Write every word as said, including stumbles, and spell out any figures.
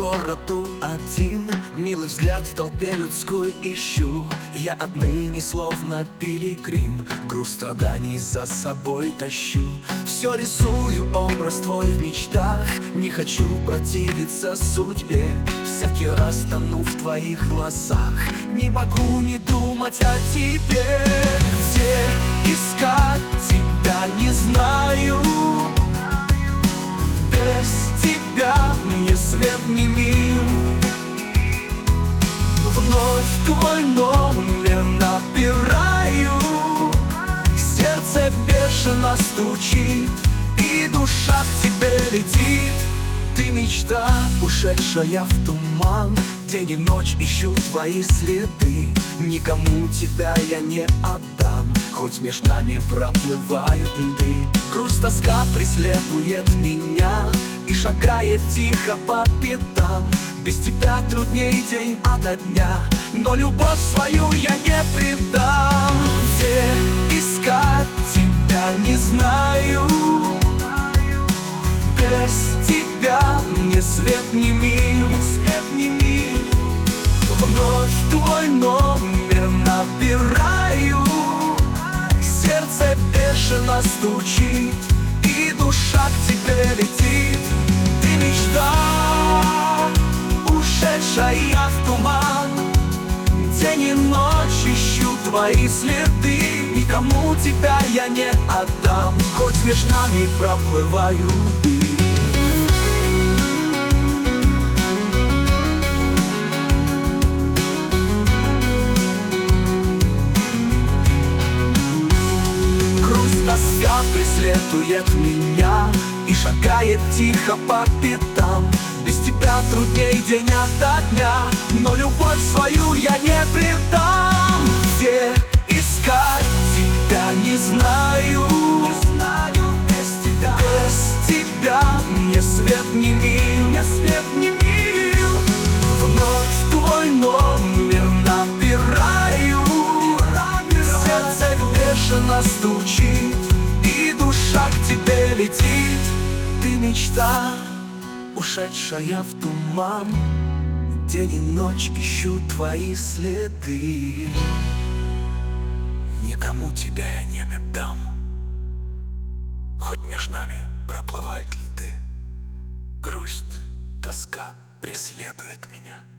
городу один, милый взгляд в толпе людской ищу. Я отныне словно пилигрим, груз страданий за собой тащу. Все рисую образ твой в мечтах, не хочу противиться судьбе. Всякий раз тону в твоих глазах, не могу не думать о тебе. Где искать тебя, не знаю. Без тебя мне свет не мил. Вновь твой номер набираю, сердце бешено стучит, и душа к тебе летит. Ты мечта, ушедшая в туман, день и ночь ищу твои следы. Никому тебя я не отдам, хоть меж нами проплывают льды. Грусть, тоска преследует меня и шагает тихо по пятам. Без тебя трудней день ото дня, но любовь свою я не предам. Где искать тебя, не знаю. Без тебя мне свет не мил, свет не мил. Вновь твой номер набираю, сердце бешено стучит, и душа к тебе летит. Ты мечта, ушедшая в туман, день и ночь ищу твои следы. Никому тебя я не отдам, хоть меж нами проплываю льды. Тоска преследует меня и шагает тихо по пятам. Без тебя трудней день ото дня, но любовь свою я не предам. Где искать тебя, не знаю. Не знаю без тебя. Без тебя мне свет не мил, мне свет не мил. Вновь твой номер набираю, сердце бешено стучит, и душа к тебе летит. Ты мечта, ушедшая в туман, день и ночь ищу твои следы. Никому тебя я не отдам, хоть между нами проплывают льды. Грусть, тоска преследует меня.